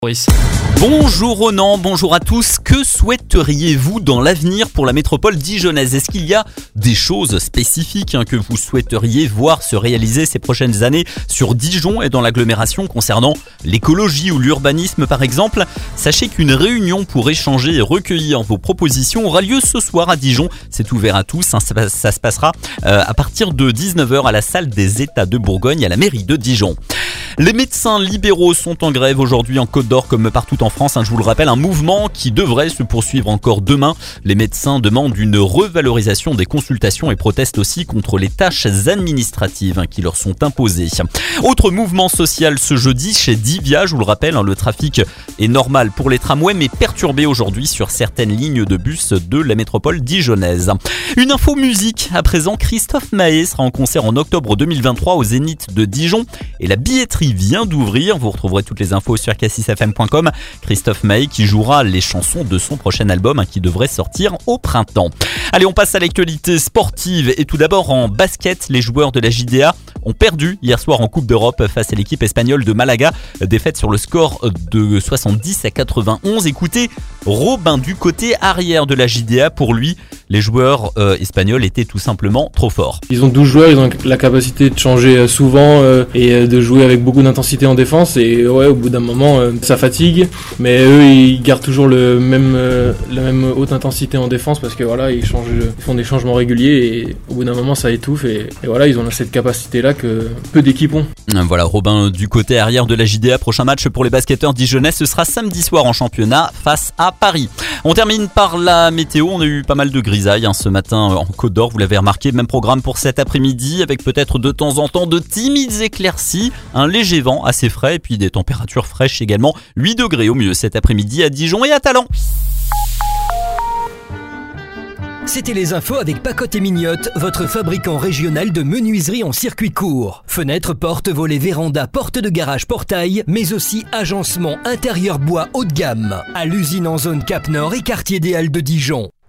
Boris. Bonjour Ronan, bonjour à tous. Que souhaiteriez-vous dans l'avenir pour la métropole dijonnaise ? Est-ce qu'il y a des choses spécifiques que vous souhaiteriez voir se réaliser ces prochaines années sur Dijon et dans l'agglomération concernant l'écologie ou l'urbanisme par exemple ? Sachez qu'une réunion pour échanger et recueillir vos propositions aura lieu ce soir à Dijon. C'est ouvert à tous, ça se passera à partir de 19h à la salle des États de Bourgogne à la mairie de Dijon. Les médecins libéraux sont en grève aujourd'hui en Côte d'Or comme partout en France. Je vous le rappelle, un mouvement qui devrait se poursuivre encore demain. Les médecins demandent une revalorisation des consultations et protestent aussi contre les tâches administratives qui leur sont imposées. Autre mouvement social ce jeudi chez Divia, je vous le rappelle, le trafic est normal pour les tramways mais perturbé aujourd'hui sur certaines lignes de bus de la métropole dijonnaise. Une info musique à présent, Christophe Maé sera en concert en octobre 2023 au Zénith de Dijon et la billetterie vient d'ouvrir. Vous retrouverez toutes les infos sur cassisfm.com. Christophe Maé qui jouera les chansons de son prochain album qui devrait sortir au printemps. Allez, on passe à l'actualité sportive et tout d'abord en basket, les joueurs de la JDA ont perdu hier soir en Coupe d'Europe face à l'équipe espagnole de Malaga. Défaite sur le score de 70-91. Écoutez, Robin du côté arrière de la JDA, pour lui, les joueurs espagnols étaient tout simplement trop forts. Ils ont 12 joueurs, ils ont la capacité de changer souvent et de jouer avec beaucoup d'intensité en défense et ouais, au bout d'un moment ça fatigue, mais eux ils gardent toujours la même haute intensité en défense parce que voilà, ils font des changements réguliers et au bout d'un moment ça étouffe et voilà, ils ont cette capacité là que peu d'équipes ont. Voilà, Robin du côté arrière de la JDA. Prochain match pour les basketteurs dijonnais, ce sera samedi soir en championnat face à Paris. On termine par la météo. On a eu pas mal de grisailles ce matin en Côte d'Or, vous l'avez remarqué. Même programme pour cet après-midi avec peut-être de temps en temps de timides éclaircies, un léger vent assez frais et puis des températures fraîches également. 8 degrés au mieux cet après-midi à Dijon et à Talent. C'était les infos avec Pacotte et Mignotte, votre fabricant régional de menuiserie en circuit court. Fenêtres, portes, volets, vérandas, portes de garage, portail, mais aussi agencement intérieur bois haut de gamme. À l'usine en zone Cap Nord et quartier des Halles de Dijon.